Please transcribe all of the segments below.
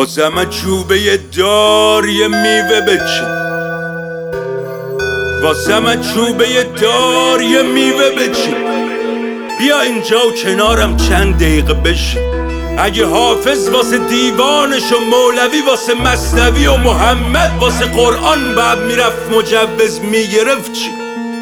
واسمه چوبه دار یه میوه بچین، واسمه چوبه دار یه میوه بچین. بیا اینجا و کنارم چند دقیقه بشین. اگه حافظ واسه دیوانش و مولوی واسه مثنوی و محمد واسه قرآن بعد میرفت مجوز میگرفت چی؟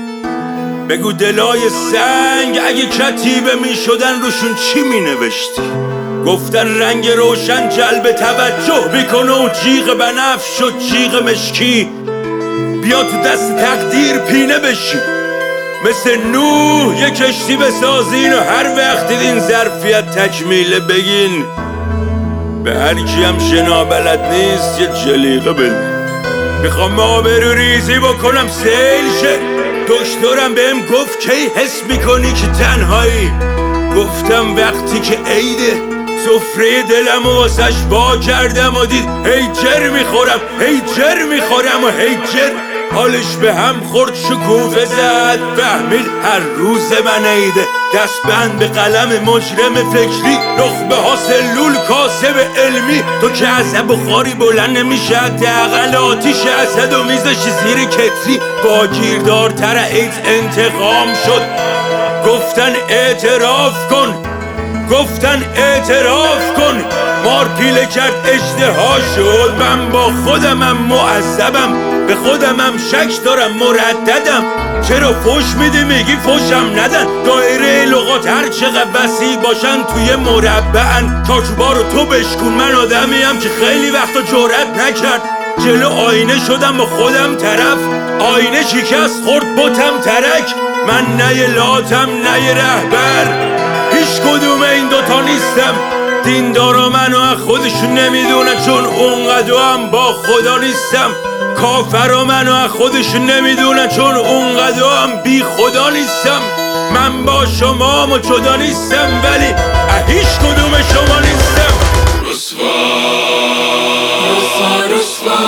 بگو دلای سنگ اگه کتیبه میشدن روشون چی مینوشتی؟ گفتن رنگ روشن جلب توجه میکنه و جیغ بنفش و جیغ مشکی. بیا تو دست تقدیر پینه بشی، مثل نوح یه کشتی بسازین و هر وقت دیدین ظرفیت تکمیله بگین. به هر کی هم شنا بلد نیست یه جلیقه بدین. میخوام آبرو ریزی بکنم سیل شه. دکترم بهم گفت کی حس میکنی که تنهایی؟ گفتم وقتی که عیده، سفره دلم و واسش وا کردم و دید هی جر میخورم هی جر میخورم و هی جر. حالش به هم خورد شکوفه زد، فهمید هر روز من عیده. دست بند به قلم مجرم فکری، نخبه ها سلول کاسب علمی. تو که از بخاری بلند نمیشه، حداقل آتیش اسد و میذاشی زیر کتری. با گیردارتر ایدز انتقام شد. گفتن اعتراف کن، گفتن اعتراف کن. مار پیله کرد اشتها شد. من با خودمم معذبم، به خودمم شک دارم مرددم. چرا فوش میدی میگی فوشم ندن؟ دایره لغات هر چقدر وسیع باشن توی مربعن. چارچوبا رو تو بشکن. من آدمیم که خیلی وقتا جرأت نکرد. جلو آینه شدم با خودم طرف، آینه شکست خورد بتم ترک. من نه لاتم نه رهبر، هیچ کدوم این دوتا نیستم. دیندارا منو از خودشون نمیدونن چون اونقدر هم با خدا نیستم. کافرا منو از خودشون نمیدونن چون اونقدر هم بی خدا نیستم. من با شما و جدا نیستم ولی هیچ کدوم شما نیستم. رسوا رسوا رسوا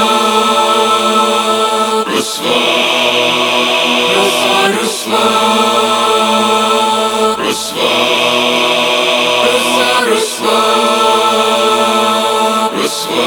رسوا رسوا رسوا رسوا رسوا رسوا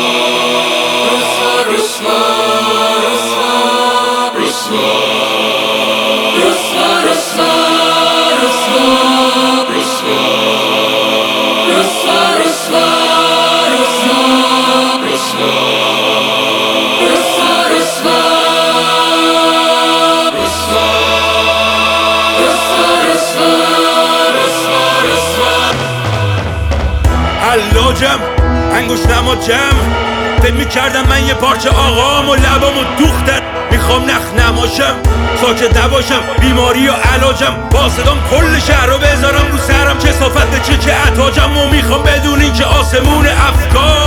حلاجم انگوش نما جمع. فکر میکردم من یه پارچه آقام و لبامو دوختن. میخوام نخ نماشم، ساکت نباشم، بیماری و علاجم. با صدام کل شهر رو بذارم رو سرم. کثافت به چه که عطاجم. و میخوام بدونین که آسمون افکار